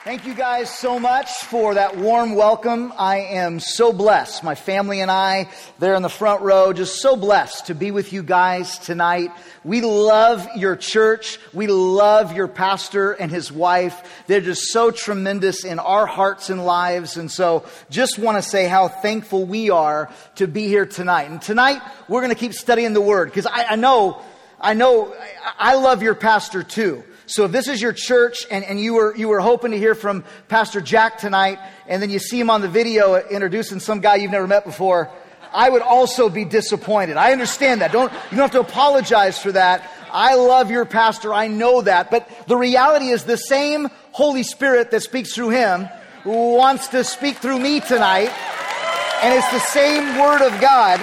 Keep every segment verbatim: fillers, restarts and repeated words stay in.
Thank you guys so much for that warm welcome. I am so blessed. My family and I, there in the front row, just so blessed to be with you guys tonight. We love your church. We love your pastor and his wife. They're just so tremendous in our hearts and lives. And so just want to say how thankful we are to be here tonight. And tonight, we're going to keep studying the Word because I, I know, I know, I love your pastor too. So if this is your church and, and you were you were hoping to hear from Pastor Jack tonight, and then you see him on the video introducing some guy you've never met before, I would also be disappointed. I understand that. Don't you don't have to apologize for that. I love your pastor. I know that. But the reality is the same Holy Spirit that speaks through him wants to speak through me tonight. And it's the same Word of God.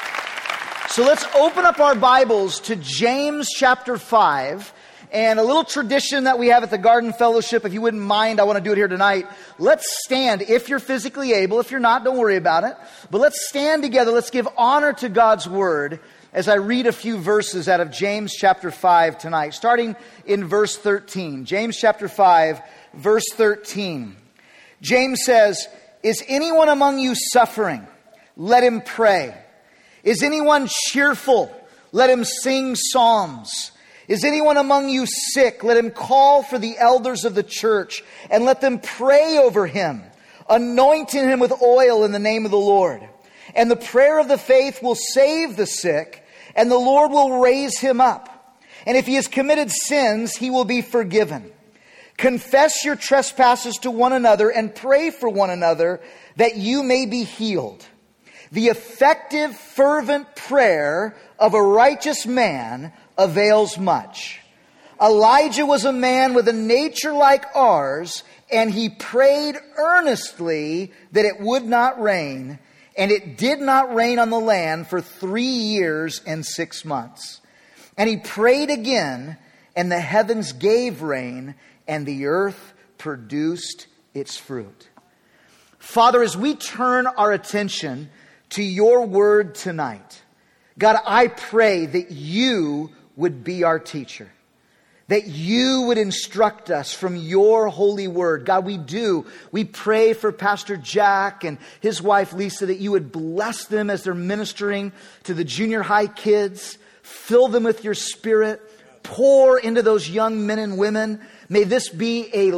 So let's open up our Bibles to James chapter five. And a little tradition that we have at the Garden Fellowship, if you wouldn't mind, I want to do it here tonight. Let's stand, if you're physically able. If you're not, don't worry about it. But let's stand together. Let's give honor to God's Word as I read a few verses out of James chapter five tonight, starting in verse thirteen. James chapter five, verse thirteen. James says, "Is anyone among you suffering? Let him pray. Is anyone cheerful? Let him sing psalms. Is anyone among you sick? Let him call for the elders of the church and let them pray over him, anointing him with oil in the name of the Lord. And the prayer of the faith will save the sick, and the Lord will raise him up. And if he has committed sins, he will be forgiven. Confess your trespasses to one another and pray for one another that you may be healed. The effective, fervent prayer of a righteous man avails much. Elijah was a man with a nature like ours, and he prayed earnestly that it would not rain, and it did not rain on the land for three years and six months. And he prayed again, and the heavens gave rain, and the earth produced its fruit." Father, as we turn our attention to your word tonight, God, I pray that you would be our teacher, that you would instruct us from your holy word. God, we do. We pray for Pastor Jack and his wife Lisa, that you would bless them as they're ministering to the junior high kids. Fill them with your Spirit. Pour into those young men and women. May this be a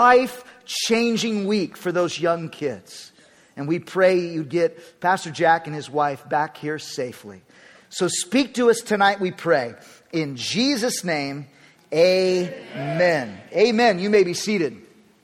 life-changing week for those young kids. And we pray you'd get Pastor Jack and his wife back here safely. So speak to us tonight, we pray. In Jesus' name, amen. Amen. Amen. You may be seated.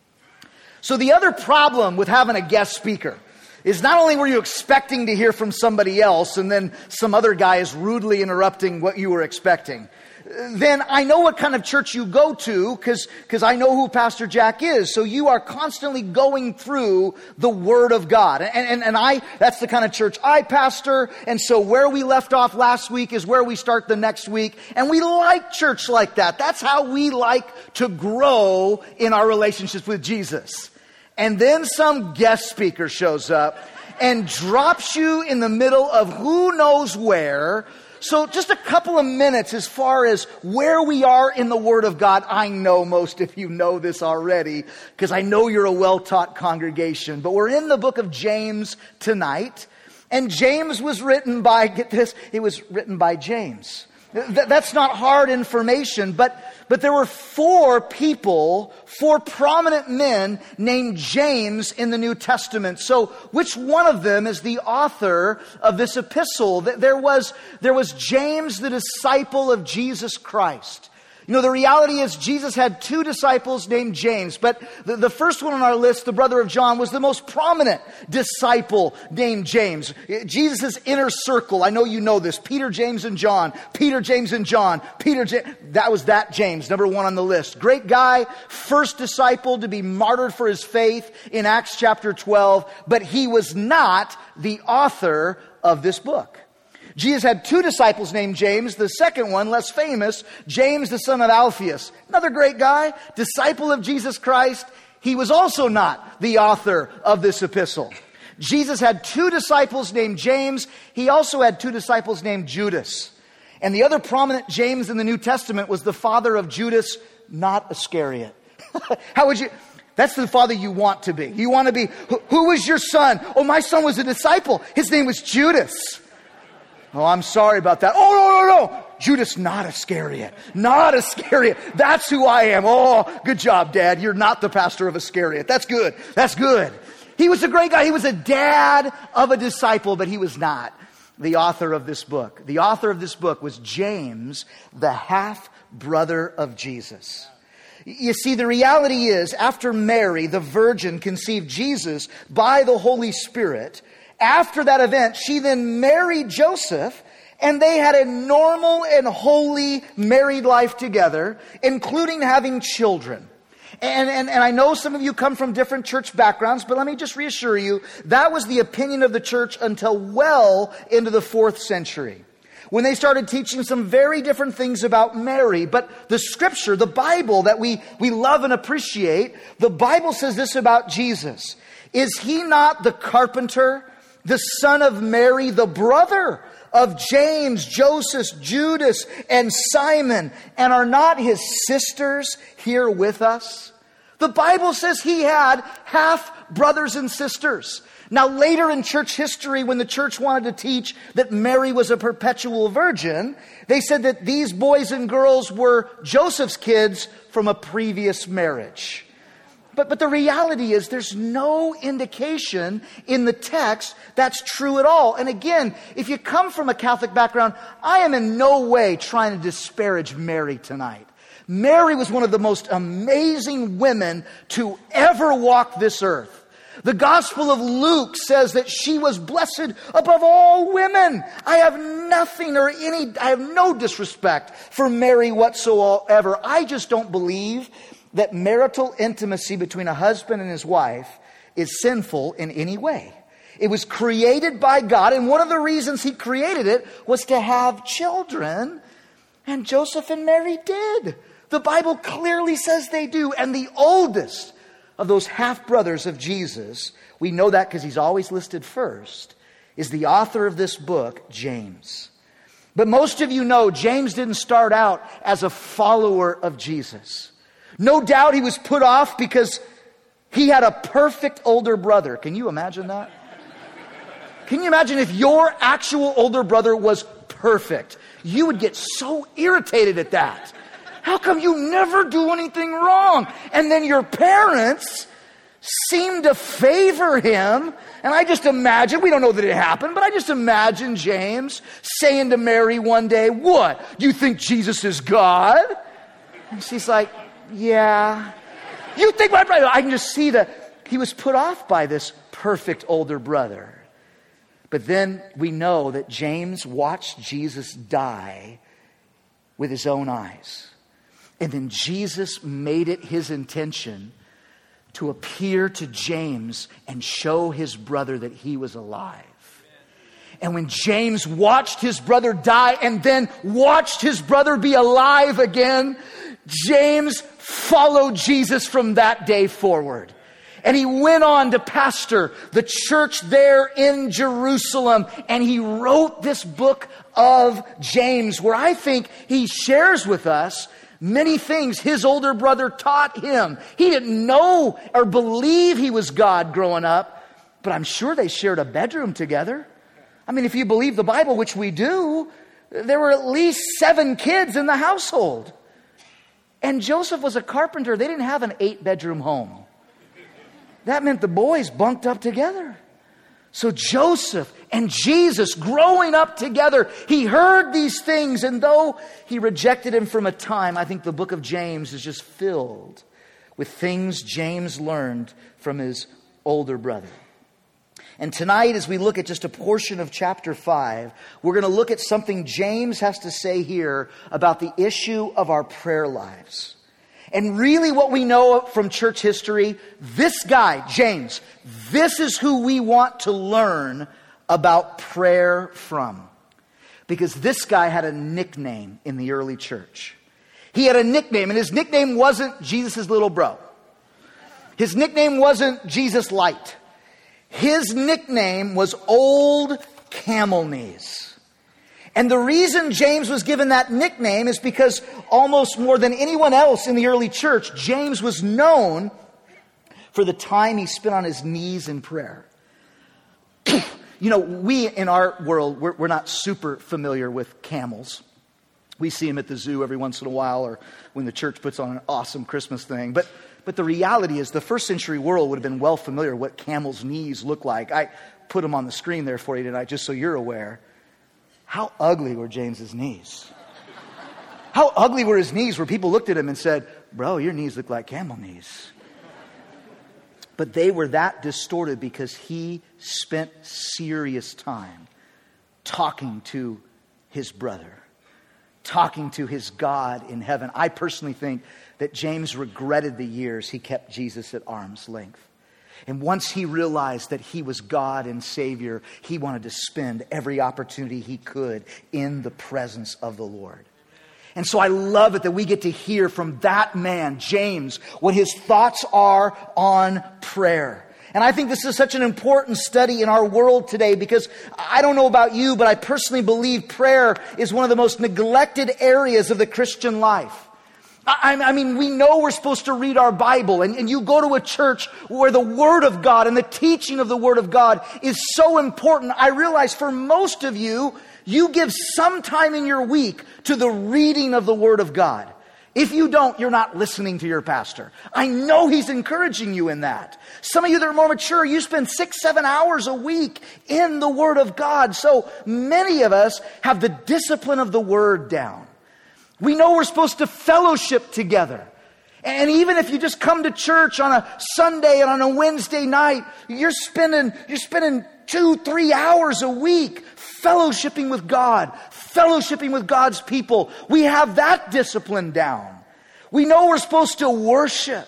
So the other problem with having a guest speaker is not only were you expecting to hear from somebody else and then some other guy is rudely interrupting what you were expecting. Then I know what kind of church you go to because because I know who Pastor Jack is. So you are constantly going through the Word of God. And, and, and I, that's the kind of church I pastor. And so where we left off last week is where we start the next week. And we like church like that. That's how we like to grow in our relationships with Jesus. And then some guest speaker shows up and drops you in the middle of who knows where. So just a couple of minutes as far as where we are in the Word of God. I know most of you know this already because I know you're a well-taught congregation. But we're in the book of James tonight. And James was written by, get this, it was written by James. Th- that's not hard information, but But there were four people, four prominent men named James in the New Testament. So which one of them is the author of this epistle? There was, there was James, the disciple of Jesus Christ. You know, the reality is Jesus had two disciples named James, but the, the first one on our list, the brother of John, was the most prominent disciple named James. Jesus' inner circle, I know you know this, Peter, James, and John. Peter, James, and John. Peter, James, that was that James, number one on the list. Great guy, first disciple to be martyred for his faith in Acts chapter twelve, but he was not the author of this book. Jesus had two disciples named James. The second one, less famous, James the son of Alphaeus. Another great guy, disciple of Jesus Christ. He was also not the author of this epistle. Jesus had two disciples named James. He also had two disciples named Judas. And the other prominent James in the New Testament was the father of Judas, not Iscariot. How would you... That's the father you want to be. You want to be, who, who was your son? Oh, my son was a disciple. His name was Judas. Oh, I'm sorry about that. Oh, no, no, no. Judas, not Iscariot. Not Iscariot. That's who I am. Oh, good job, Dad. You're not the pastor of Iscariot. That's good. That's good. He was a great guy. He was a dad of a disciple, but he was not the author of this book. The author of this book was James, the half-brother of Jesus. You see, the reality is, after Mary, the virgin, conceived Jesus by the Holy Spirit, after that event, she then married Joseph, and they had a normal and holy married life together, including having children. And, and, and I know some of you come from different church backgrounds, but let me just reassure you, that was the opinion of the church until well into the fourth century, when they started teaching some very different things about Mary. But the scripture, the Bible that we, we love and appreciate, the Bible says this about Jesus. Is he not the carpenter, the son of Mary, the brother of James, Joseph, Judas, and Simon? And are not his sisters here with us? The Bible says he had half brothers and sisters. Now, later in church history, when the church wanted to teach that Mary was a perpetual virgin, they said that these boys and girls were Joseph's kids from a previous marriage. But, but the reality is there's no indication in the text that's true at all. And again, if you come from a Catholic background, I am in no way trying to disparage Mary tonight. Mary was one of the most amazing women to ever walk this earth. The Gospel of Luke says that she was blessed above all women. I have nothing or any, I have no disrespect for Mary whatsoever. I just don't believe that marital intimacy between a husband and his wife is sinful in any way. It was created by God, and one of the reasons he created it was to have children, and Joseph and Mary did. The Bible clearly says they do, and the oldest of those half-brothers of Jesus, we know that because he's always listed first, is the author of this book, James. But most of you know James didn't start out as a follower of Jesus. No doubt he was put off because he had a perfect older brother. Can you imagine that? Can you imagine if your actual older brother was perfect? You would get so irritated at that. How come you never do anything wrong? And then your parents seem to favor him. And I just imagine, we don't know that it happened, but I just imagine James saying to Mary one day, "What? You think Jesus is God?" And she's like, "Yeah." "You think my brother?" I can just see that he was put off by this perfect older brother. But then we know that James watched Jesus die with his own eyes. And then Jesus made it his intention to appear to James and show his brother that he was alive. And when James watched his brother die and then watched his brother be alive again, James followed Jesus from that day forward. And he went on to pastor the church there in Jerusalem. And he wrote this book of James, where I think he shares with us many things his older brother taught him. He didn't know or believe he was God growing up, but I'm sure they shared a bedroom together. I mean, if you believe the Bible, which we do, there were at least seven kids in the household. And Joseph was a carpenter. They didn't have an eight-bedroom home. That meant the boys bunked up together. So Joseph and Jesus growing up together, he heard these things, and though he rejected him from a time, I think the book of James is just filled with things James learned from his older brother. And tonight, as we look at just a portion of chapter five, we're going to look at something James has to say here about the issue of our prayer lives. And really what we know from church history, this guy, James, this is who we want to learn about prayer from. Because this guy had a nickname in the early church. He had a nickname, and his nickname wasn't Jesus' little bro. His nickname wasn't Jesus Light. His nickname was Old Camel Knees. And the reason James was given that nickname is because almost more than anyone else in the early church, James was known for the time he spent on his knees in prayer. You know, we in our world, we're, we're not super familiar with camels. We see them at the zoo every once in a while, or when the church puts on an awesome Christmas thing. But but the reality is the first century world would have been well familiar what camels' knees look like. I put them on the screen there for you tonight, just so you're aware. How ugly were James's knees? How ugly were his knees where people looked at him and said, bro, your knees look like camel knees. But they were that distorted because he spent serious time talking to his brother, talking to his God in heaven. I personally think that James regretted the years he kept Jesus at arm's length. And once he realized that he was God and Savior, he wanted to spend every opportunity he could in the presence of the Lord. And so I love it that we get to hear from that man, James, what his thoughts are on prayer. And I think this is such an important study in our world today because I don't know about you, but I personally believe prayer is one of the most neglected areas of the Christian life. I, I mean, we know we're supposed to read our Bible, and, and you go to a church where the Word of God and the teaching of the Word of God is so important. I realize for most of you, you give some time in your week to the reading of the Word of God. If you don't, you're not listening to your pastor. I know he's encouraging you in that. Some of you that are more mature, you spend six, seven hours a week in the Word of God. So many of us have the discipline of the Word down. We know we're supposed to fellowship together. And even if you just come to church on a Sunday and on a Wednesday night, you're spending, you're spending two, three hours a week fellowshipping with God, fellowshipping with God's people. We have that discipline down. We know we're supposed to worship.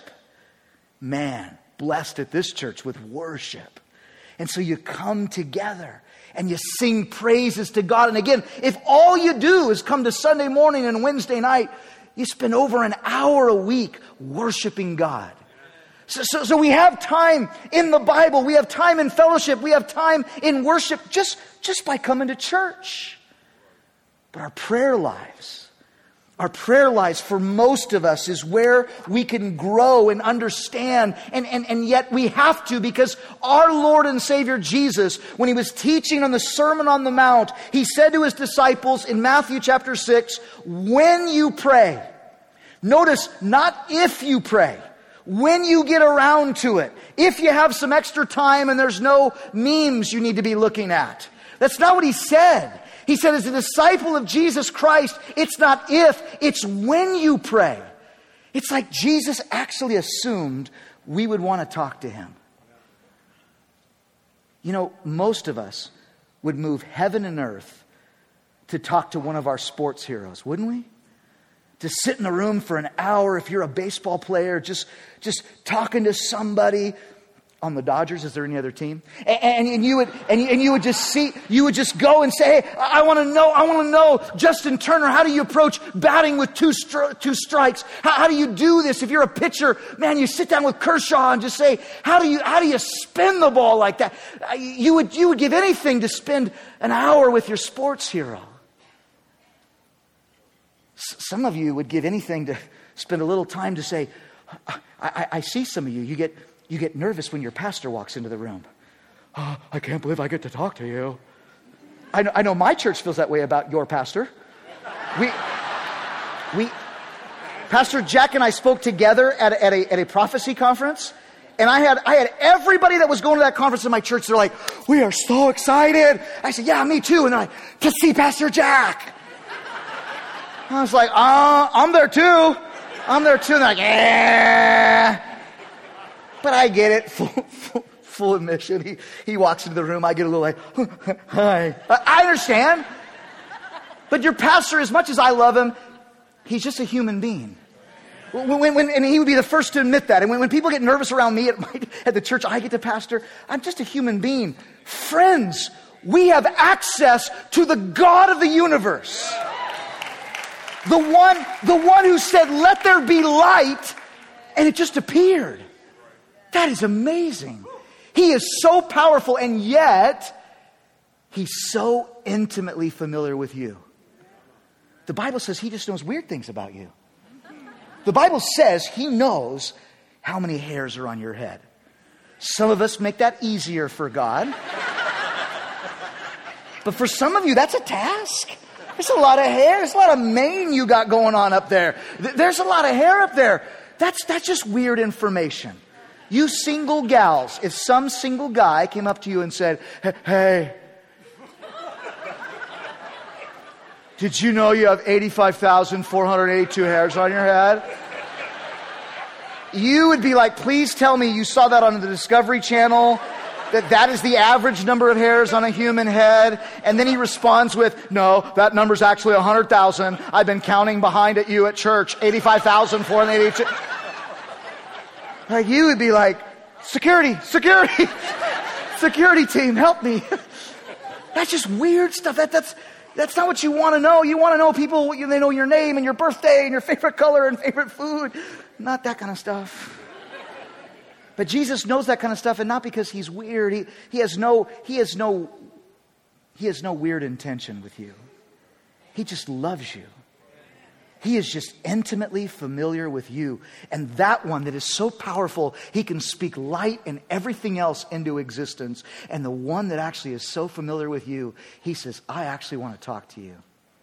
Man, blessed at this church with worship. And so you come together and you sing praises to God. And again, if all you do is come to Sunday morning and Wednesday night, you spend over an hour a week worshiping God. So, so, so we have time in the Bible. We have time in fellowship. We have time in worship just, just by coming to church. But our prayer lives, our prayer lives for most of us is where we can grow and understand. And, and, and yet we have to, because our Lord and Savior Jesus, when he was teaching on the Sermon on the Mount, he said to his disciples in Matthew chapter six, when you pray, notice not if you pray, when you get around to it, if you have some extra time and there's no memes you need to be looking at. That's not what he said. He said, as a disciple of Jesus Christ, it's not if, it's when you pray. It's like Jesus actually assumed we would want to talk to him. You know, most of us would move heaven and earth to talk to one of our sports heroes, wouldn't we? To sit in a room for an hour if you're a baseball player, just, just talking to somebody. On the Dodgers, is there any other team? And, and, and you would and you, and you would just see, you would just go and say, hey, I want to know, I want to know, Justin Turner, how do you approach batting with two stri- two strikes? How, how do you do this? If you're a pitcher, man, you sit down with Kershaw and just say, how do you how do you spin the ball like that? You would you would give anything to spend an hour with your sports hero. S- some of you would give anything to spend a little time to say, I, I, I see some of you. You get. You get nervous when your pastor walks into the room. Oh, I can't believe I get to talk to you. I know, I know my church feels that way about your pastor. We, we, Pastor Jack and I spoke together at a, at a, at a prophecy conference. And I had, I had everybody that was going to that conference in my church. They're like, we are so excited. I said, yeah, me too. And they're like, to see Pastor Jack. I was like, uh, I'm there too. I'm there too. And they're like, yeah. But I get it, full, full, full admission. He, he walks into the room, I get a little like, hi. I understand. But your pastor, as much as I love him, he's just a human being. When, when, when, and he would be the first to admit that. And when, when people get nervous around me at, my, at the church I get to pastor, I'm just a human being. Friends, we have access to the God of the universe. The one, the one who said, let there be light, and it just appeared. That is amazing. He is so powerful, and yet he's so intimately familiar with you. The Bible says he just knows weird things about you. The Bible says he knows how many hairs are on your head. Some of us make that easier for God. But for some of you, that's a task. There's a lot of hair. There's a lot of mane you got going on up there. There's a lot of hair up there. That's, that's just weird information. You single gals, if some single guy came up to you and said, hey, did you know you have eighty-five thousand four hundred eighty-two hairs on your head? You would be like, please tell me you saw that on the Discovery Channel, that that is the average number of hairs on a human head. And then he responds with, no, that number's actually one hundred thousand. I've been counting behind at you at church, eighty-five thousand four hundred eighty-two. Like, you would be like, security, security, security team, help me. That's just weird stuff. That, that's, that's not what you want to know. You want to know people, they know your name and your birthday and your favorite color and favorite food. Not that kind of stuff. But Jesus knows that kind of stuff, and not because he's weird. He, he has no, he has no, he has no weird intention with you. He just loves you. He is just intimately familiar with you. And that one that is so powerful, he can speak light and everything else into existence. And the one that actually is so familiar with you, he says, I actually want to talk to you.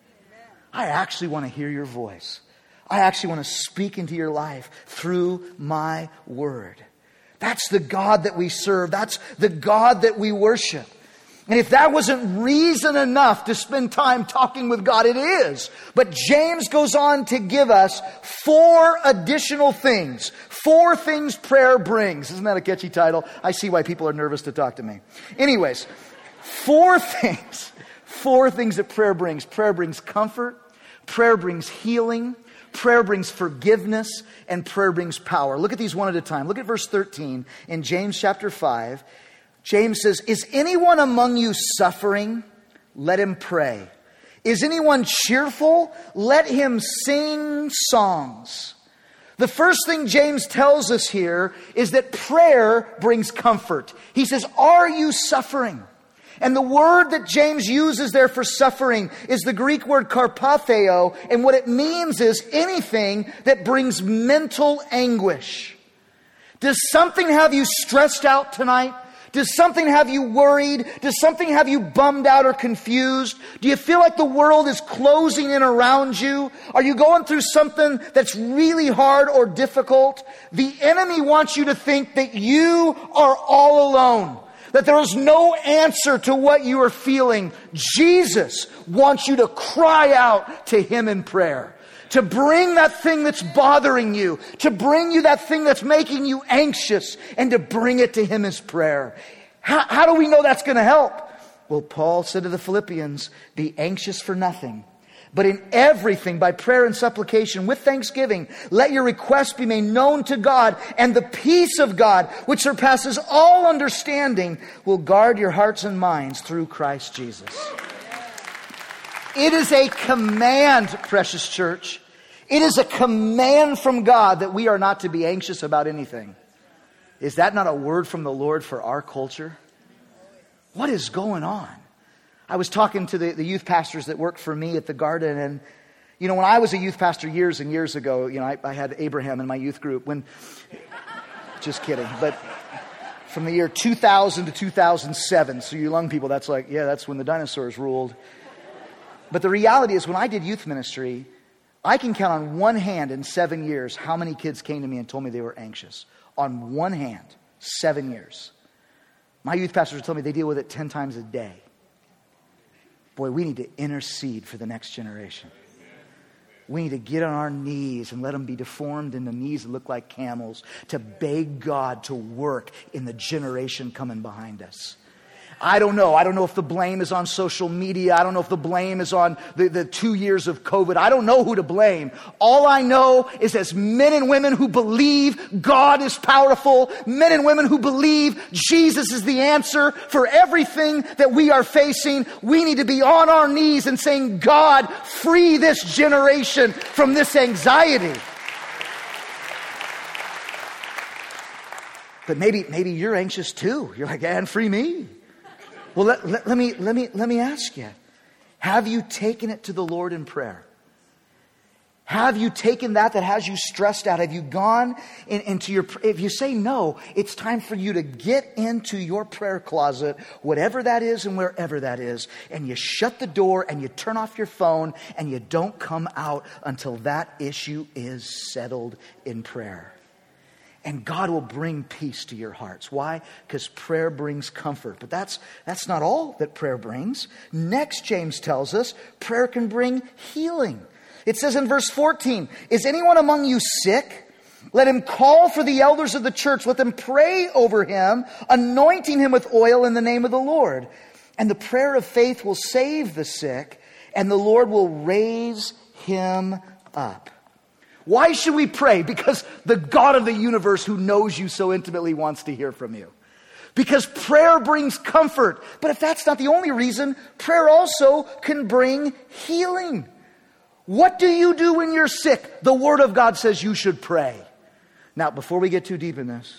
I actually want to hear your voice. I actually want to speak into your life through my word. That's the God that we serve. That's the God that we worship. And if that wasn't reason enough to spend time talking with God, it is. But James goes on to give us four additional things. Four things prayer brings. Isn't that a catchy title? I see why people are nervous to talk to me. Anyways, four things. Four things that prayer brings. Prayer brings comfort. Prayer brings healing. Prayer brings forgiveness, and prayer brings power. Look at these one at a time. Look at verse thirteen in James chapter five. James says, is anyone among you suffering? Let him pray. Is anyone cheerful? Let him sing songs. The first thing James tells us here is that prayer brings comfort. He says, are you suffering? And the word that James uses there for suffering is the Greek word karpatheo. And what it means is anything that brings mental anguish. Does something have you stressed out tonight? Does something have you worried? Does something have you bummed out or confused? Do you feel like the world is closing in around you? Are you going through something that's really hard or difficult? The enemy wants you to think that you are all alone, that there is no answer to what you are feeling. Jesus wants you to cry out to him in prayer. To bring that thing that's bothering you, to bring you that thing that's making you anxious, and to bring it to him as prayer. How, how do we know that's going to help? Well, Paul said to the Philippians, be anxious for nothing, but in everything by prayer and supplication with thanksgiving, let your requests be made known to God, and the peace of God, which surpasses all understanding, will guard your hearts and minds through Christ Jesus. It is a command, precious church. It is a command from God that we are not to be anxious about anything. Is that not a word from the Lord for our culture? What is going on? I was talking to the, the youth pastors that worked for me at the Garden, and you know, when I was a youth pastor years and years ago, you know, I, I had Abraham in my youth group. When, just kidding, but from the year two thousand to two thousand seven, so you young people, that's like, yeah, that's when the dinosaurs ruled. But the reality is, when I did youth ministry, I can count on one hand in seven years how many kids came to me and told me they were anxious. On one hand, seven years. My youth pastors told me they deal with it ten times a day. Boy, we need to intercede for the next generation. We need to get on our knees and let them be deformed into knees that look like camels, to beg God to work in the generation coming behind us. I don't know. I don't know if the blame is on social media. I don't know if the blame is on the, the two years of COVID. I don't know who to blame. All I know is as men and women who believe God is powerful, men and women who believe Jesus is the answer for everything that we are facing, we need to be on our knees and saying, God, free this generation from this anxiety. But maybe, maybe you're anxious too. You're like, and free me. Well, let, let, let me let me let me ask you: have you taken it to the Lord in prayer? Have you taken that that has you stressed out? Have you gone in, into your, if you say no, it's time for you to get into your prayer closet, whatever that is and wherever that is, and you shut the door and you turn off your phone and you don't come out until that issue is settled in prayer. And God will bring peace to your hearts. Why? Because prayer brings comfort. But that's, that's not all that prayer brings. Next, James tells us, prayer can bring healing. It says in verse fourteen, is anyone among you sick? Let him call for the elders of the church. Let them pray over him, anointing him with oil in the name of the Lord. And the prayer of faith will save the sick, and the Lord will raise him up. Why should we pray? Because the God of the universe who knows you so intimately wants to hear from you. Because prayer brings comfort. But if that's not the only reason, prayer also can bring healing. What do you do when you're sick? The Word of God says you should pray. Now, before we get too deep in this,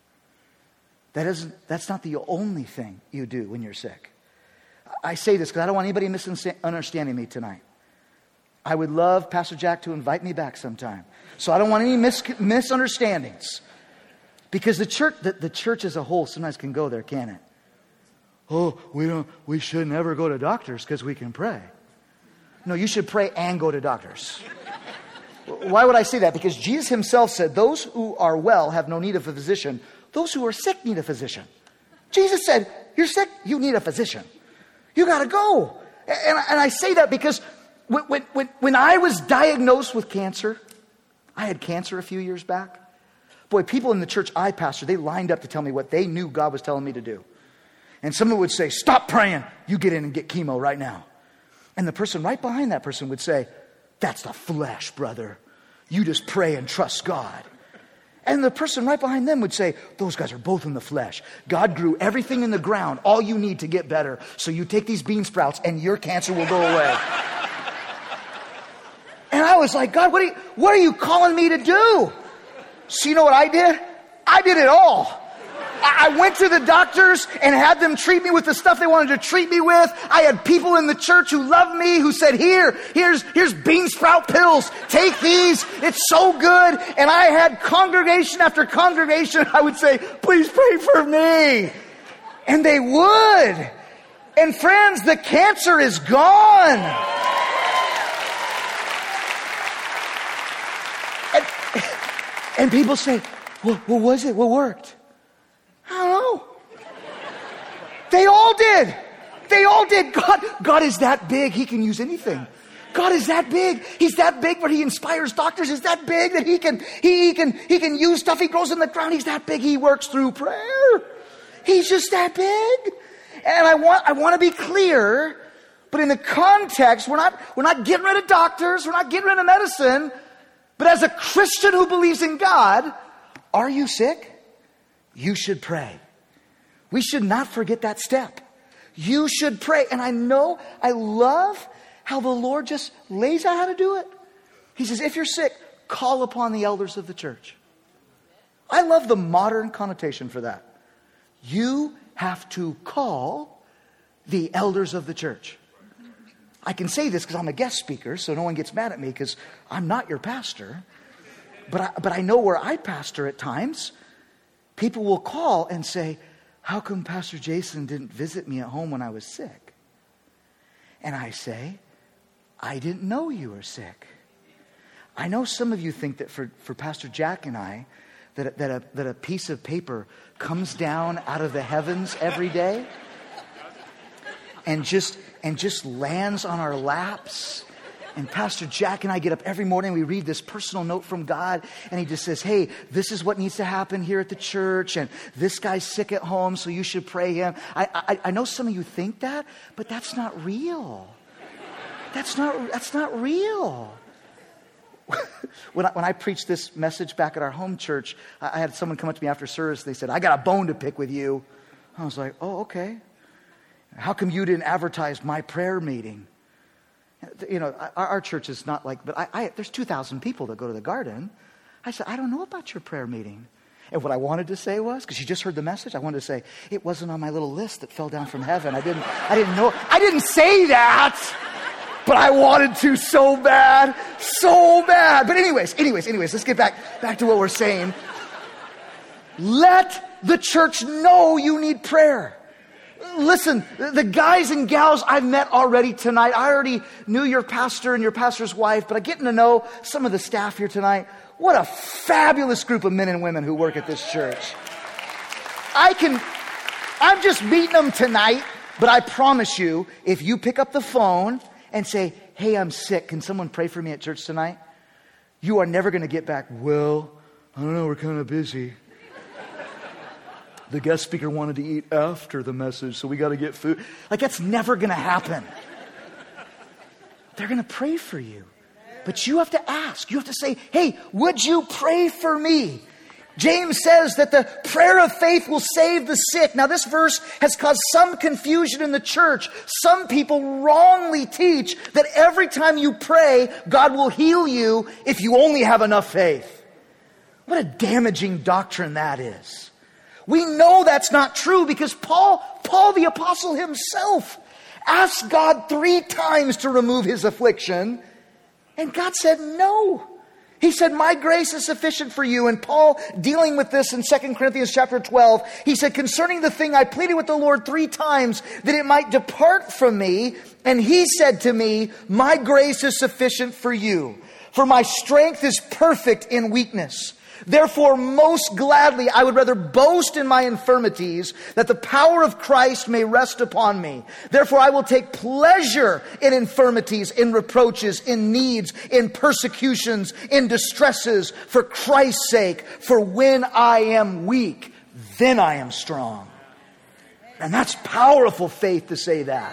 that isn't, that's not the only thing you do when you're sick. I say this because I don't want anybody misunderstanding me tonight. I would love Pastor Jack to invite me back sometime. So I don't want any mis- misunderstandings. Because the church, the, the church as a whole sometimes can go there, can't it? Oh, we don't, we should never go to doctors because we can pray. No, you should pray and go to doctors. Why would I say that? Because Jesus himself said, those who are well have no need of a physician. Those who are sick need a physician. Jesus said, you're sick, you need a physician. You got to go. And, and I say that because when, when, when I was diagnosed with cancer, I had cancer a few years back. Boy, people in the church I pastor, they lined up to tell me what they knew God was telling me to do. And someone would say, stop praying. You get in and get chemo right now. And the person right behind that person would say, that's the flesh, brother. You just pray and trust God. And the person right behind them would say, those guys are both in the flesh. God grew everything in the ground, all you need to get better. So you take these bean sprouts and your cancer will go away. And I was like, God, what are you, what are you calling me to do? So you know what I did? I did it all. I went to the doctors and had them treat me with the stuff they wanted to treat me with. I had people in the church who loved me who said, here, here's, here's bean sprout pills. Take these. It's so good. And I had congregation after congregation. I would say, please pray for me. And they would. And friends, the cancer is gone. And, and people say, well, what was it? What worked? I don't know. They all did. They all did. God, God is that big. He can use anything. God is that big. He's that big where he inspires doctors. He's that big that he can, he, he can, he can use stuff he grows in the ground. He's that big. He works through prayer. He's just that big. And I want, I want to be clear, but in the context, we're not, we're not getting rid of doctors. We're not getting rid of medicine. But as a Christian who believes in God, are you sick? You should pray. We should not forget that step. You should pray. And I know, I love how the Lord just lays out how to do it. He says, if you're sick, call upon the elders of the church. I love the modern connotation for that. You have to call the elders of the church. I can say this because I'm a guest speaker, so no one gets mad at me because I'm not your pastor. But I, but I know where I pastor at times. People will call and say, how come Pastor Jason didn't visit me at home when I was sick? And I say, I didn't know you were sick. I know some of you think that for, for Pastor Jack and I, that, that, a, that a piece of paper comes down out of the heavens every day and just, and just lands on our laps. And Pastor Jack and I get up every morning, we read this personal note from God, and he just says, hey, this is what needs to happen here at the church, and this guy's sick at home, so you should pray him. I, I, I know some of you think that, but that's not real. That's not, that's not real. when, I, when I preached this message back at our home church, I, I had someone come up to me after service, they said, I got a bone to pick with you. I was like, oh, okay. How come you didn't advertise my prayer meeting? You know, our, our church is not like, but I, I, there's two thousand people that go to the garden. I said, I don't know about your prayer meeting. And what I wanted to say was, because you just heard the message, I wanted to say, it wasn't on my little list that fell down from heaven. I didn't, I didn't know, I didn't say that. But I wanted to so bad, so bad. But anyways, anyways, anyways, let's get back, back to what we're saying. Let the church know you need prayer. Listen, the guys and gals I've met already tonight, I already knew your pastor and your pastor's wife, but I'm getting to know some of the staff here tonight. What a fabulous group of men and women who work at this church. I can, I'm just meeting them tonight, but I promise you, if you pick up the phone and say, hey, I'm sick, can someone pray for me at church tonight? You are never going to get back, well, I don't know, we're kind of busy. The guest speaker wanted to eat after the message, so we got to get food. Like, that's never going to happen. They're going to pray for you. But you have to ask. You have to say, hey, would you pray for me? James says that the prayer of faith will save the sick. Now, this verse has caused some confusion in the church. Some people wrongly teach that every time you pray, God will heal you if you only have enough faith. What a damaging doctrine that is. We know that's not true because Paul, Paul the apostle himself asked God three times to remove his affliction. And God said no. He said, my grace is sufficient for you. And Paul, dealing with this in Second Corinthians chapter twelve, he said, concerning the thing I pleaded with the Lord three times that it might depart from me. And he said to me, my grace is sufficient for you. For my strength is perfect in weakness. Therefore, most gladly, I would rather boast in my infirmities, that the power of Christ may rest upon me. Therefore, I will take pleasure in infirmities, in reproaches, in needs, in persecutions, in distresses, for Christ's sake. For when I am weak, then I am strong. And that's powerful faith to say that.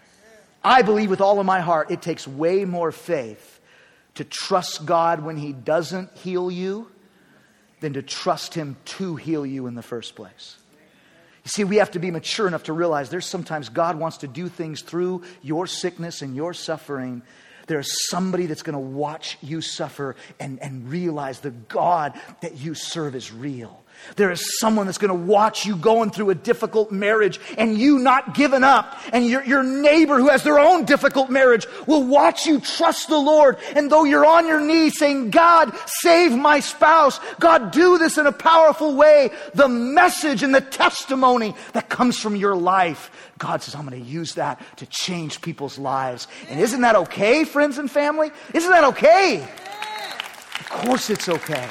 I believe with all of my heart, it takes way more faith to trust God when He doesn't heal you than to trust Him to heal you in the first place. You see, we have to be mature enough to realize there's sometimes God wants to do things through your sickness and your suffering. There's somebody that's going to watch you suffer and, and realize the God that you serve is real. There is someone that's going to watch you going through a difficult marriage and you not giving up. And your, your neighbor who has their own difficult marriage will watch you trust the Lord. And though you're on your knees saying, God, save my spouse. God, do this in a powerful way. The message and the testimony that comes from your life, God says, I'm going to use that to change people's lives. And isn't that okay, friends and family? Isn't that okay? Of course it's okay.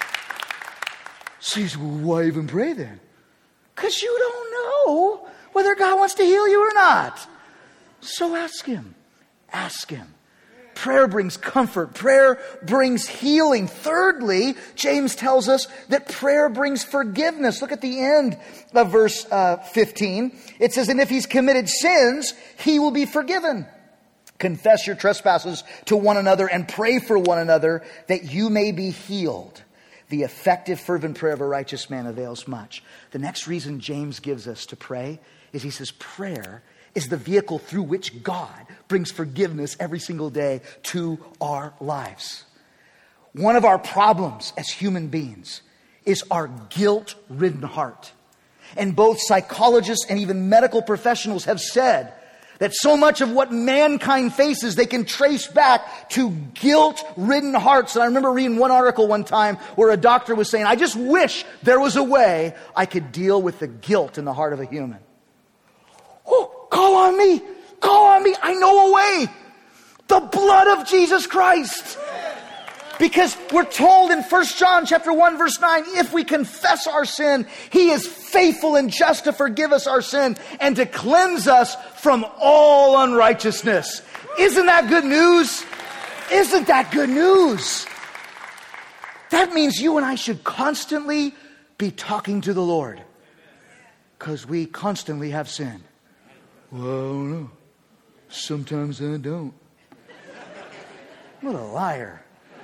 So you say, well, why even pray then? Because you don't know whether God wants to heal you or not. So ask Him. Ask Him. Prayer brings comfort. Prayer brings healing. Thirdly, James tells us that prayer brings forgiveness. Look at the end of verse uh, fifteen. It says, and if he's committed sins, he will be forgiven. Confess your trespasses to one another and pray for one another that you may be healed. The effective, fervent prayer of a righteous man avails much. The next reason James gives us to pray is he says prayer is the vehicle through which God brings forgiveness every single day to our lives. One of our problems as human beings is our guilt-ridden heart. And both psychologists and even medical professionals have said that so much of what mankind faces, they can trace back to guilt-ridden hearts. And I remember reading one article one time where a doctor was saying, I just wish there was a way I could deal with the guilt in the heart of a human. Oh, call on me. Call on me. I know a way. The blood of Jesus Christ. Because we're told in First John chapter one, verse nine, if we confess our sin, He is faithful and just to forgive us our sin and to cleanse us from all unrighteousness. Isn't that good news? Isn't that good news? That means you and I should constantly be talking to the Lord. Because we constantly have sin. Well, I don't know. Sometimes I don't. What a liar.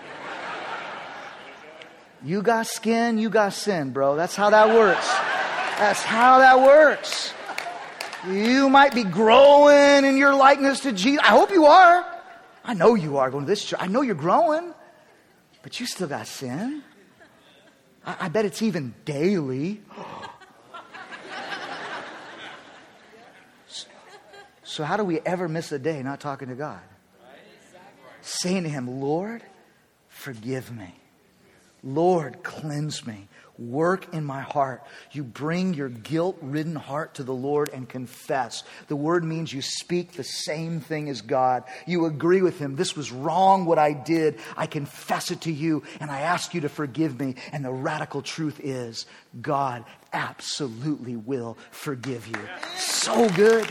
You got skin, you got sin, bro. That's how that works. That's how that works. You might be growing in your likeness to Jesus. I hope you are. I know you are going to this church. I know you're growing. But you still got sin. I, I bet it's even daily. So, so how do we ever miss a day not talking to God? saying to him, Lord, forgive me. Lord, cleanse me. Work in my heart. You bring your guilt-ridden heart to the Lord and confess. The word means you speak the same thing as God. You agree with him. This was wrong what I did. I confess it to you and I ask you to forgive me. And the radical truth is God absolutely will forgive you. So good.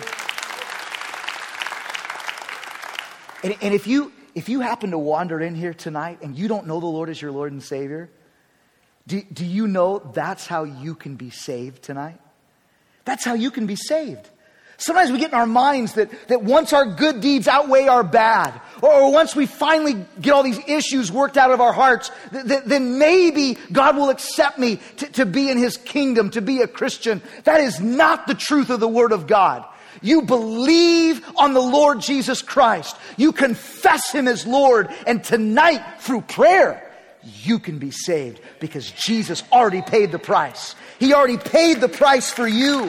And, and if you if you happen to wander in here tonight and you don't know the Lord as your Lord and Savior, Do, do you know that's how you can be saved tonight? That's how you can be saved. Sometimes we get in our minds that, that once our good deeds outweigh our bad, or, or once we finally get all these issues worked out of our hearts, th- th- then maybe God will accept me to, to be in his kingdom, to be a Christian. That is not the truth of the Word of God. You believe on the Lord Jesus Christ. You confess him as Lord. And tonight, through prayer, you can be saved because Jesus already paid the price. He already paid the price for you.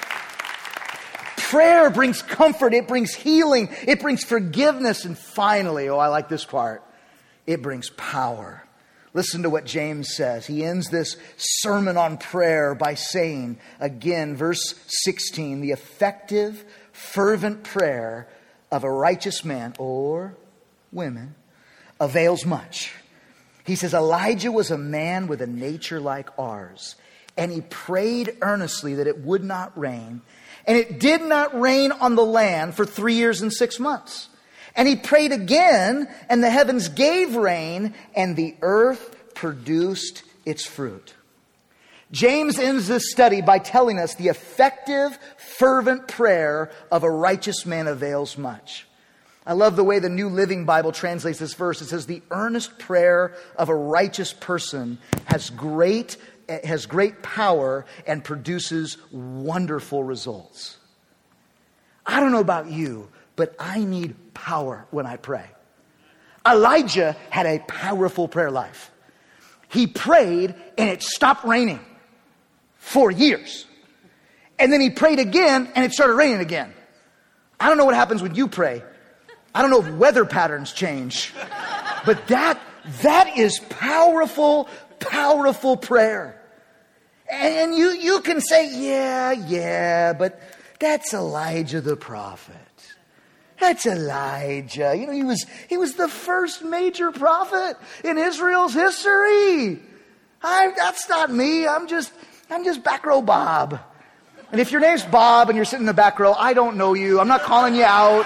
Prayer brings comfort. It brings healing. It brings forgiveness. And finally, oh, I like this part, it brings power. Listen to what James says. He ends this sermon on prayer by saying, again, verse sixteen, the effective, fervent prayer of a righteous man or woman avails much. He says, Elijah was a man with a nature like ours, and he prayed earnestly that it would not rain, and it did not rain on the land for three years and six months. And he prayed again, and the heavens gave rain, and the earth produced its fruit. James ends this study by telling us the effective, fervent prayer of a righteous man avails much. I love the way the New Living Bible translates this verse. It says, the earnest prayer of a righteous person has great, has great power and produces wonderful results. I don't know about you, but I need power when I pray. Elijah had a powerful prayer life. He prayed and it stopped raining for years. And then he prayed again and it started raining again. I don't know what happens when you pray. I don't know if weather patterns change. But that, that is powerful, powerful prayer. And you, you can say, yeah, yeah, but that's Elijah the prophet. That's Elijah. You know, he was he was the first major prophet in Israel's history. I, that's not me. I'm just I'm just back row Bob. And if your name's Bob and you're sitting in the back row, I don't know you. I'm not calling you out.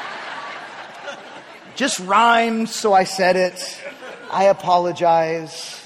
Just rhymed, so I said it. I apologize.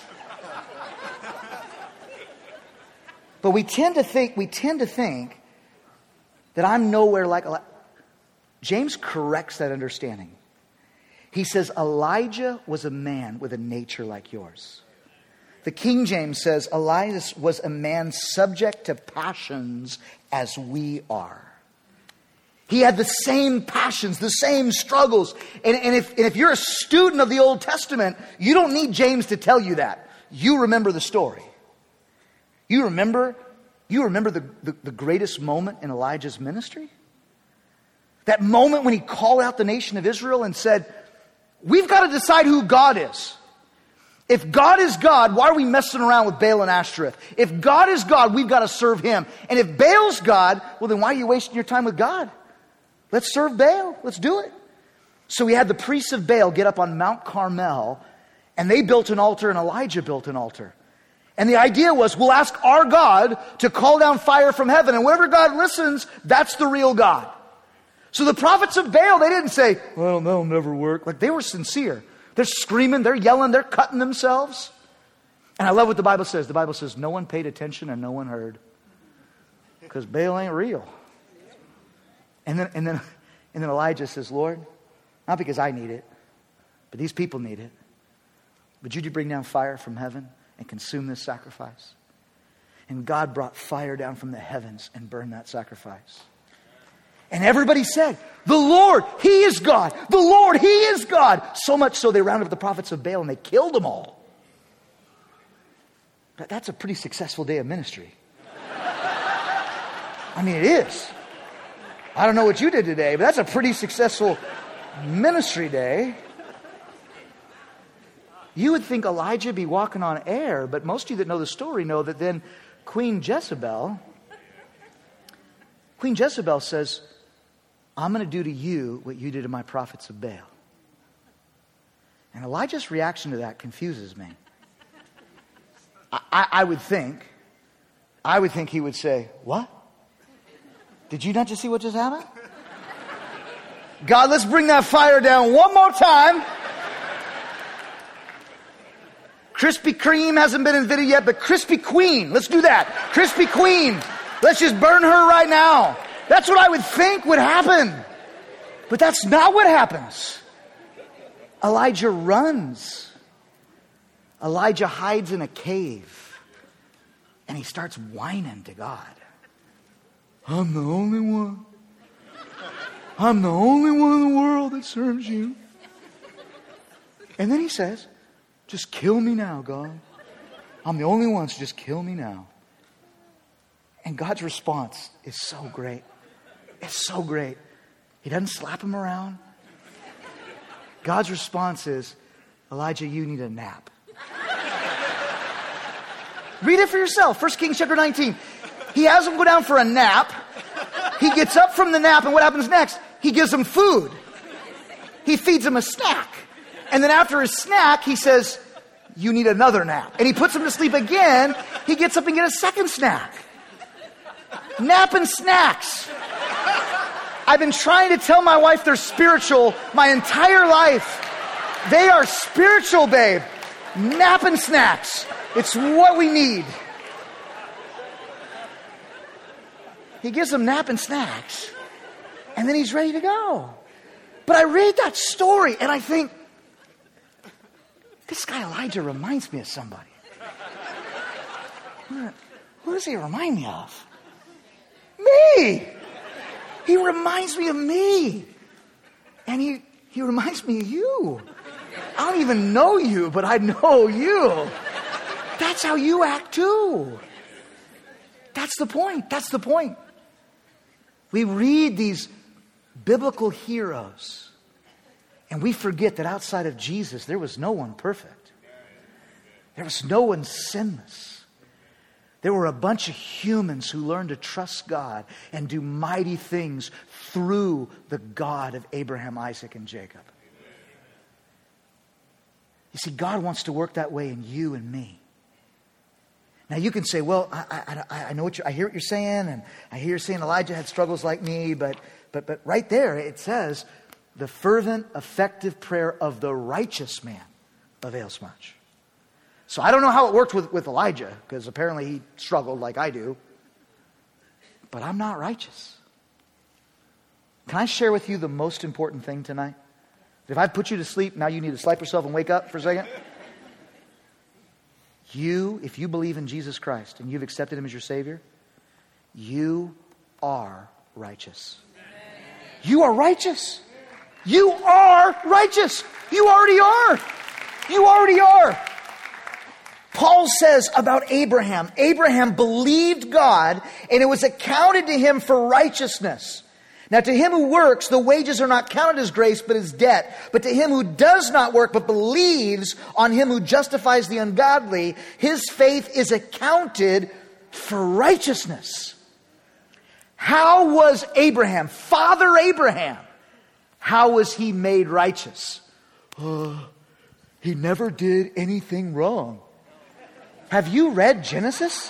But we tend to think we tend to think that I'm nowhere like Elijah. James corrects that understanding. He says, Elijah was a man with a nature like yours. The King James says, Elijah was a man subject to passions as we are. He had the same passions, the same struggles. And, and, if, and if you're a student of the Old Testament, you don't need James to tell you that. You remember the story. You remember, you remember the, the, the greatest moment in Elijah's ministry? That moment when he called out the nation of Israel and said, we've got to decide who God is. If God is God, why are we messing around with Baal and Ashtoreth? If God is God, we've got to serve him. And if Baal's God, well then why are you wasting your time with God? Let's serve Baal. Let's do it. So we had the priests of Baal get up on Mount Carmel, and they built an altar, and Elijah built an altar. And the idea was, we'll ask our God to call down fire from heaven, and whenever God listens, that's the real God. So the prophets of Baal, they didn't say, well, that'll never work. Like, they were sincere. They're screaming, they're yelling, they're cutting themselves. And I love what the Bible says. The Bible says, no one paid attention and no one heard. Because Baal ain't real. And then, and then, and then Elijah says, Lord, not because I need it, but these people need it. But you bring down fire from heaven and consume this sacrifice. And God brought fire down from the heavens and burned that sacrifice. And everybody said, the Lord, he is God. The Lord, he is God. So much so they rounded up the prophets of Baal and they killed them all. That's a pretty successful day of ministry. I mean, it is. I don't know what you did today, but that's a pretty successful ministry day. You would think Elijah be walking on air, but most of you that know the story know that then Queen Jezebel, Queen Jezebel says, I'm going to do to you what you did to my prophets of Baal. And Elijah's reaction to that confuses me. I, I, I would think, I would think he would say, what? Did you not just see what just happened? God, let's bring that fire down one more time. Krispy Kreme hasn't been invented yet, but Krispy Queen, let's do that. Krispy Queen, let's just burn her right now. That's what I would think would happen. But that's not what happens. Elijah runs. Elijah hides in a cave. And he starts whining to God. I'm the only one. I'm the only one in the world that serves you. And then he says, just kill me now, God. I'm the only one, so just kill me now. And God's response is so great. It's so great. He doesn't slap him around. God's response is, Elijah, you need a nap. Read it for yourself. First Kings chapter nineteen. He has him go down for a nap. He gets up from the nap, and what happens next? He gives him food. He feeds him a snack. And then after his snack, he says, you need another nap. And he puts him to sleep again. He gets up and gets a second snack. Nap and snacks. I've been trying to tell my wife they're spiritual my entire life. They are spiritual, babe. Nap and snacks. It's what we need. He gives them nap and snacks. And then he's ready to go. But I read that story and I think, this guy Elijah reminds me of somebody. Who does he remind me of? Me! He reminds me of me. And he, he reminds me of you. I don't even know you, but I know you. That's how you act too. That's the point. That's the point. We read these biblical heroes, and we forget that outside of Jesus, there was no one perfect. There was no one sinless. There were a bunch of humans who learned to trust God and do mighty things through the God of Abraham, Isaac, and Jacob. You see, God wants to work that way in you and me. Now you can say, well, I, I, I know what you're, I hear what you're saying, and I hear you're saying Elijah had struggles like me, but, but, but right there it says, the fervent, effective prayer of the righteous man avails much. So I don't know how it worked with, with Elijah, because apparently he struggled like I do, but I'm not righteous. Can I share with you the most important thing tonight? If I put you to sleep, now you need to slap yourself and wake up for a second. You, if you believe in Jesus Christ and you've accepted Him as your Savior, you are righteous. You are righteous. You are righteous. You already are. You already are. Paul says about Abraham, Abraham believed God and it was accounted to him for righteousness. Now to him who works, the wages are not counted as grace, but as debt. But to him who does not work, but believes on him who justifies the ungodly, his faith is accounted for righteousness. How was Abraham, Father Abraham, how was he made righteous? Uh, he never did anything wrong. Have you read Genesis?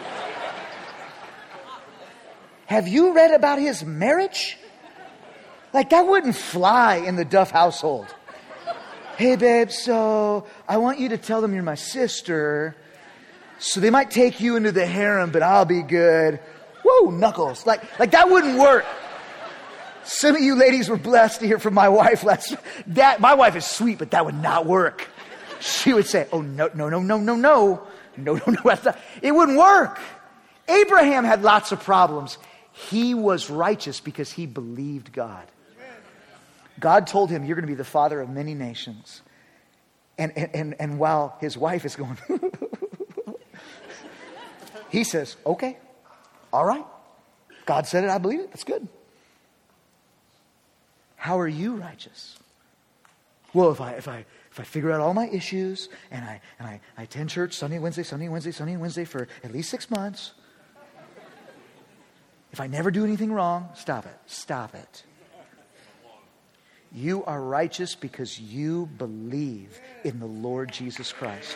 Have you read about his marriage? Like, that wouldn't fly in the Duff household. Hey, babe, so I want you to tell them you're my sister. So they might take you into the harem, but I'll be good. Whoa, knuckles. Like, like that wouldn't work. Some of you ladies were blessed to hear from my wife last. That my wife is sweet, but that would not work. She would say, "Oh no, no, no, no, no, no, no, no, no." That's not. It wouldn't work. Abraham had lots of problems. He was righteous because he believed God. God told him, "You're going to be the father of many nations." And and and, and while his wife is going, he says, "Okay, all right. God said it. I believe it. That's good." How are you righteous? Well, if I if I if if I figure out all my issues and I and I, I attend church Sunday, Wednesday, Sunday, Wednesday, Sunday, Wednesday for at least six months, if I never do anything wrong, stop it. Stop it. You are righteous because you believe in the Lord Jesus Christ.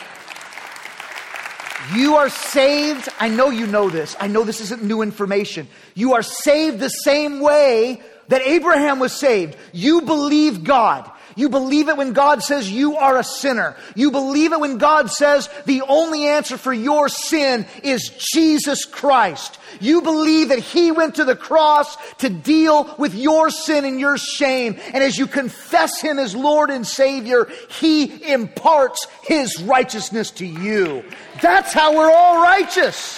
You are saved. I know you know this. I know this isn't new information. You are saved the same way that Abraham was saved. You believe God. You believe it when God says you are a sinner. You believe it when God says the only answer for your sin is Jesus Christ. You believe that He went to the cross to deal with your sin and your shame. And as you confess Him as Lord and Savior, He imparts His righteousness to you. That's how we're all righteous.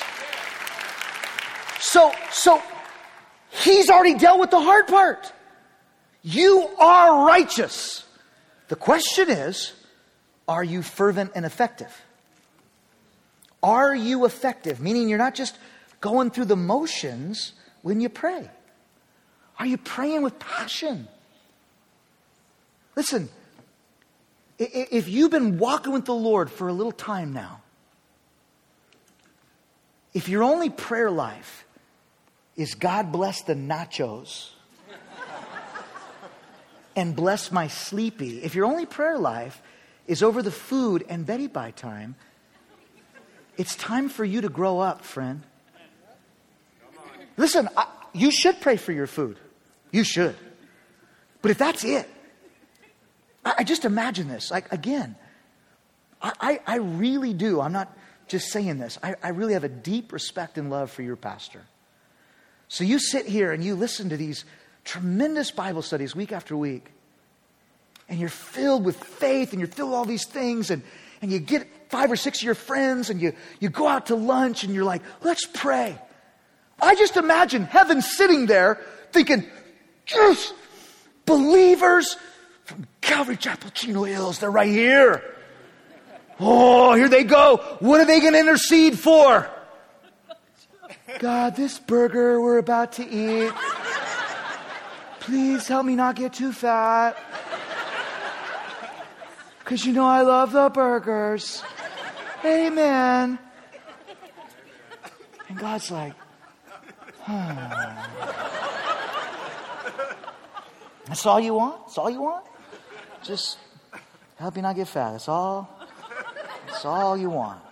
So, so He's already dealt with the hard part. You are righteous. The question is, are you fervent and effective? Are you effective? Meaning you're not just going through the motions when you pray. Are you praying with passion? Listen, if you've been walking with the Lord for a little time now, if your only prayer life is God bless the nachos and bless my sleepy, if your only prayer life is over the food and Betty Bye time, it's time for you to grow up, friend. Listen, I, you should pray for your food. You should. But if that's it, I, I just imagine this. Like, again, I, I, I really do. I'm not just saying this. I, I really have a deep respect and love for your pastor. So you sit here and you listen to these tremendous Bible studies week after week. And you're filled with faith and you're filled with all these things. And, and you get five or six of your friends and you, you go out to lunch and you're like, let's pray. I just imagine heaven sitting there thinking, yes, believers from Calvary Chapel, Chino Hills, they're right here. Oh, here they go. What are they going to intercede for? God, this burger we're about to eat, please help me not get too fat. Because you know I love the burgers. Amen. And God's like, huh. That's all you want? That's all you want? Just help you not get fat. That's all. That's all you want.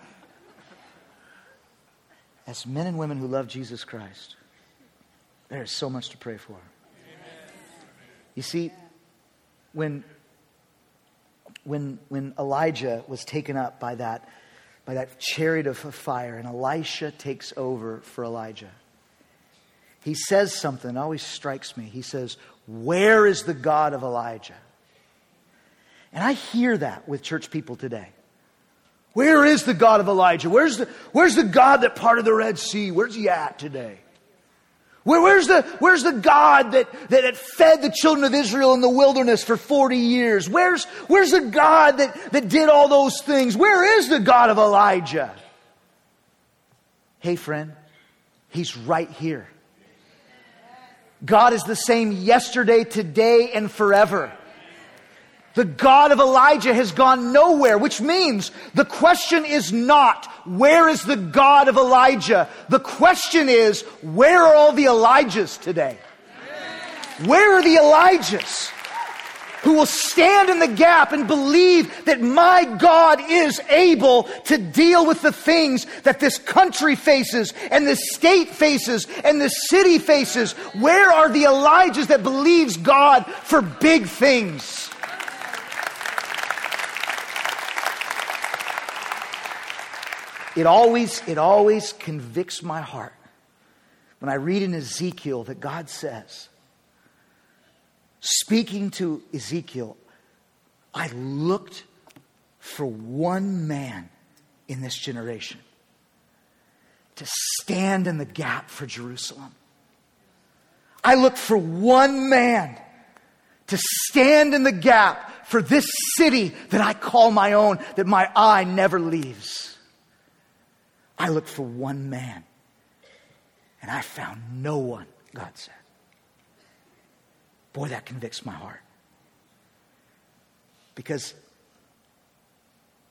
As men and women who love Jesus Christ, there is so much to pray for. You see, when when when Elijah was taken up by that by that chariot of fire, and Elisha takes over for Elijah, he says something that always strikes me. He says, "Where is the God of Elijah?" And I hear that with church people today. Where is the God of Elijah? Where's the, where's the God that parted the Red Sea? Where's He at today? Where, where's the, where's the God that, that, that fed the children of Israel in the wilderness for forty years? Where's, where's the God that, that did all those things? Where is the God of Elijah? Hey, friend, He's right here. God is the same yesterday, today, and forever. The God of Elijah has gone nowhere, which means the question is not, where is the God of Elijah? The question is, where are all the Elijahs today? Where are the Elijahs who will stand in the gap and believe that my God is able to deal with the things that this country faces and this state faces and this city faces? Where are the Elijahs that believes God for big things? It always, it always convicts my heart when I read in Ezekiel that God says, speaking to Ezekiel, I looked for one man in this generation to stand in the gap for Jerusalem. I looked for one man to stand in the gap for this city that I call my own, that my eye never leaves. I looked for one man, and I found no one, God said. Boy, that convicts my heart. Because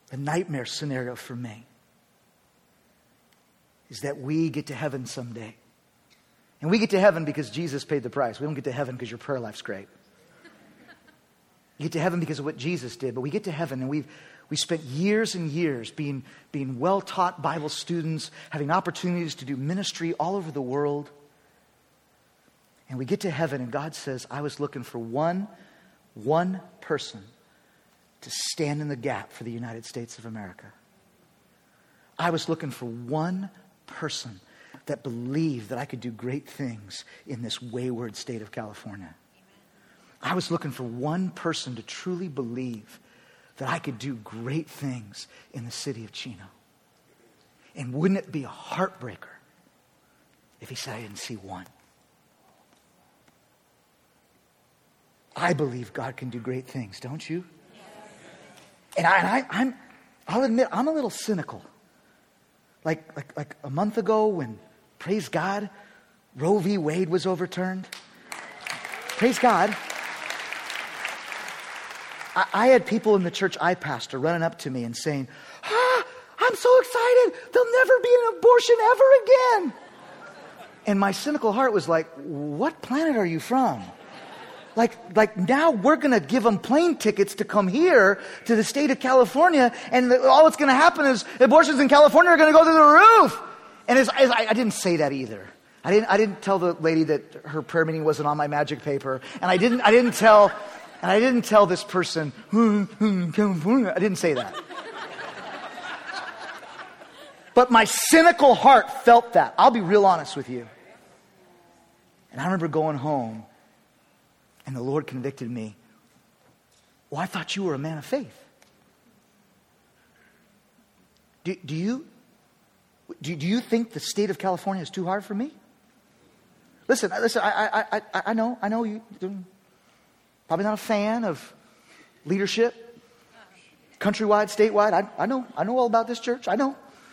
The nightmare scenario for me is that we get to heaven someday. And we get to heaven because Jesus paid the price. We don't get to heaven because your prayer life's great. You get to heaven because of what Jesus did. But we get to heaven and we've we spent years and years being, being well-taught Bible students, having opportunities to do ministry all over the world. And we get to heaven and God says, I was looking for one, one person to stand in the gap for the United States of America. I was looking for one person that believed that I could do great things in this wayward state of California. I was looking for one person to truly believe that I could do great things in the city of Chino. And wouldn't it be a heartbreaker if he said I didn't see one? I believe God can do great things, don't you? And, I, and I, I'm, I'll admit, I'm a little cynical. Like, like, like a month ago when, praise God, Roe v. Wade was overturned. Praise God. I, I had people in the church I pastor running up to me and saying, ah, I'm so excited. There'll never be an abortion ever again. And my cynical heart was like, what planet are you from? Like, like now we're going to give them plane tickets to come here to the state of California, and the, all that's going to happen is abortions in California are going to go through the roof. And as, as I, I didn't say that either. I didn't. I didn't tell the lady that her prayer meeting wasn't on my magic paper, and I didn't. I didn't tell. And I didn't tell this person California. I didn't say that. But my cynical heart felt that. I'll be real honest with you. And I remember going home. And the Lord convicted me. Well, I thought you were a man of faith. Do, do you do, do you think the state of California is too hard for me? Listen, listen. I I I, I know I know you. Probably not a fan of leadership, countrywide, statewide. I I know I know all about this church. I know.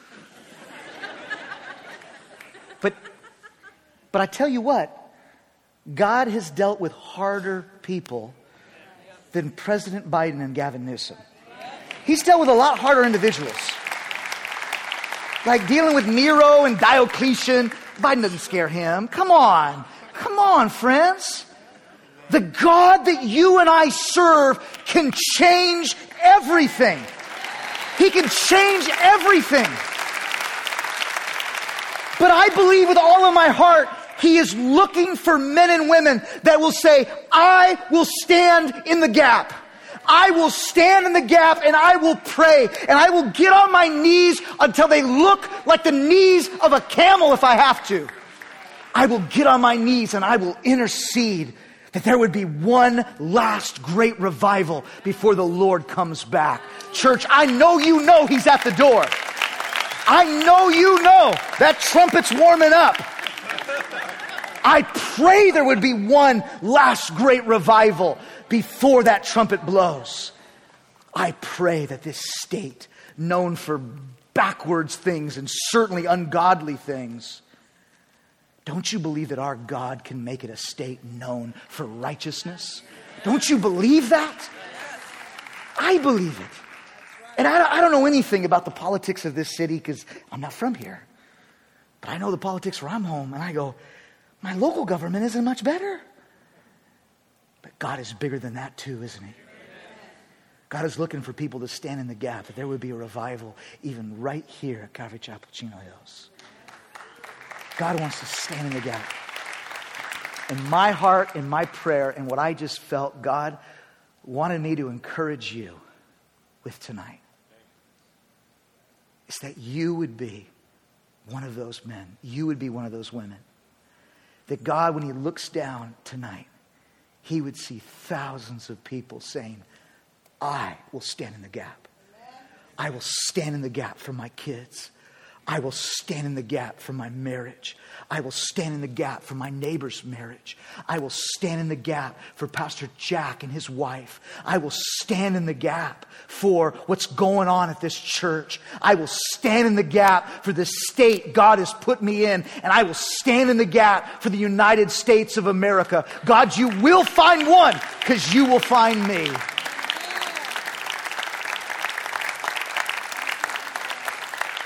But but I tell you what. God has dealt with harder people than President Biden and Gavin Newsom. He's dealt with a lot harder individuals. Like dealing with Nero and Diocletian. Biden doesn't scare him. Come on. Come on, friends. The God that you and I serve can change everything. He can change everything. But I believe with all of my heart, He is looking for men and women that will say, I will stand in the gap. I will stand in the gap and I will pray and I will get on my knees until they look like the knees of a camel if I have to. I will get on my knees and I will intercede that there would be one last great revival before the Lord comes back. Church, I know you know He's at the door. I know you know that trumpet's warming up. I pray there would be one last great revival before that trumpet blows. I pray that this state, known for backwards things and certainly ungodly things, don't you believe that our God can make it a state known for righteousness? Don't you believe that? I believe it. And I, I don't know anything about the politics of this city because I'm not from here. But I know the politics where I'm home and I go, my local government isn't much better. But God is bigger than that too, isn't He? God is looking for people to stand in the gap, that there would be a revival even right here at Calvary Chapel, Chino Hills. God wants to stand in the gap. And my heart and my prayer and what I just felt, God wanted me to encourage you with tonight, is that you would be one of those men. You would be one of those women. That God, when He looks down tonight, He would see thousands of people saying, I will stand in the gap. I will stand in the gap for my kids. I will stand in the gap for my marriage. I will stand in the gap for my neighbor's marriage. I will stand in the gap for Pastor Jack and his wife. I will stand in the gap for what's going on at this church. I will stand in the gap for the state God has put me in. And I will stand in the gap for the United States of America. God, you will find one because you will find me.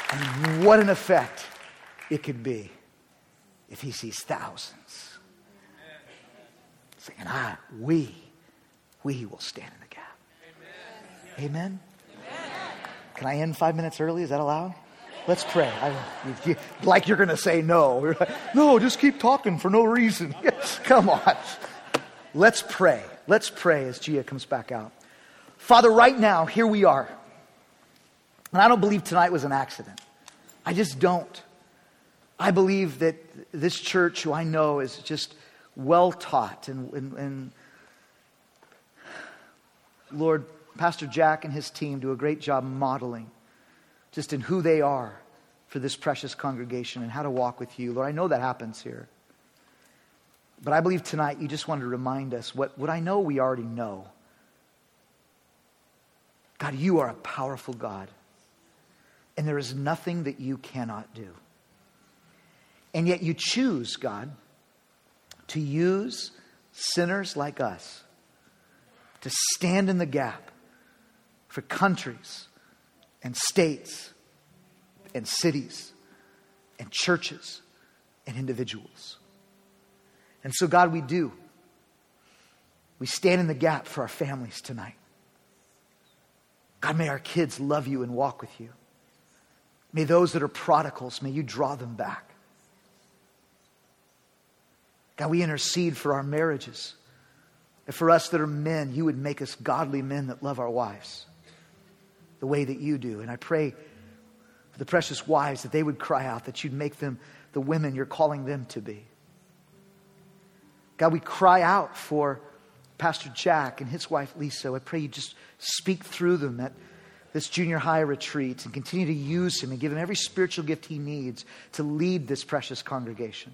And what an effect it could be if he sees thousands saying, ah, we, we will stand in the gap. Amen? Amen? Amen. Can I end five minutes early? Is that allowed? Let's pray. I, you, you, like you're going to say no. You're like, no, just keep talking for no reason. Come on. Let's pray. Let's pray as Gia comes back out. Father, right now, here we are. And I don't believe tonight was an accident. I just don't. I believe that this church, who I know is just well taught, and, and, and Lord, Pastor Jack and his team do a great job modeling just in who they are for this precious congregation and how to walk with you. Lord, I know that happens here. But I believe tonight you just wanted to remind us what, what I know we already know. God, you are a powerful God. And there is nothing that you cannot do. And yet you choose, God, to use sinners like us to stand in the gap for countries and states and cities and churches and individuals. And so, God, we do. We stand in the gap for our families tonight. God, may our kids love you and walk with you. May those that are prodigals, may you draw them back. God, we intercede for our marriages. And for us that are men, you would make us godly men that love our wives the way that you do. And I pray for the precious wives that they would cry out, that you'd make them the women you're calling them to be. God, we cry out for Pastor Jack and his wife Lisa. I pray you just speak through them at this junior high retreat and continue to use him and give him every spiritual gift he needs to lead this precious congregation.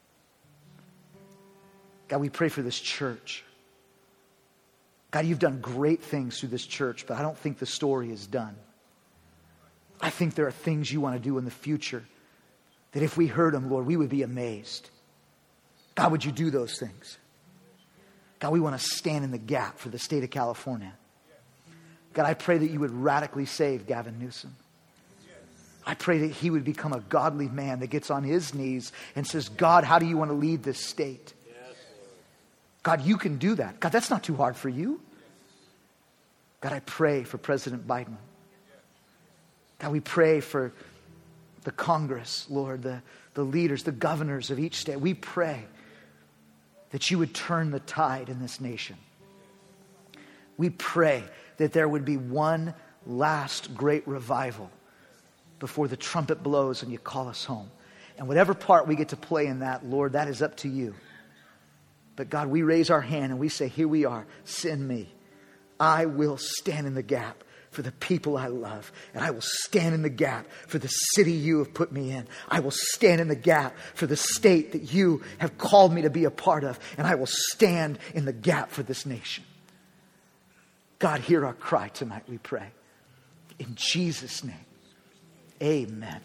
God, we pray for this church. God, you've done great things through this church, but I don't think the story is done. I think there are things you want to do in the future that if we heard them, Lord, we would be amazed. God, would you do those things? God, we want to stand in the gap for the state of California. God, I pray that you would radically save Gavin Newsom. I pray that he would become a godly man that gets on his knees and says, God, how do you want to lead this state? God, you can do that. God, that's not too hard for you. God, I pray for President Biden. God, we pray for the Congress, Lord, the, the leaders, the governors of each state. We pray that you would turn the tide in this nation. We pray that there would be one last great revival before the trumpet blows and you call us home. And whatever part we get to play in that, Lord, that is up to you. But God, we raise our hand and we say, here we are, send me. I will stand in the gap for the people I love. And I will stand in the gap for the city you have put me in. I will stand in the gap for the state that you have called me to be a part of. And I will stand in the gap for this nation. God, hear our cry tonight, we pray. In Jesus' name, amen.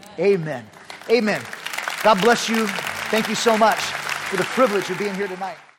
Amen. Amen. God bless you. Thank you so much for the privilege of being here tonight.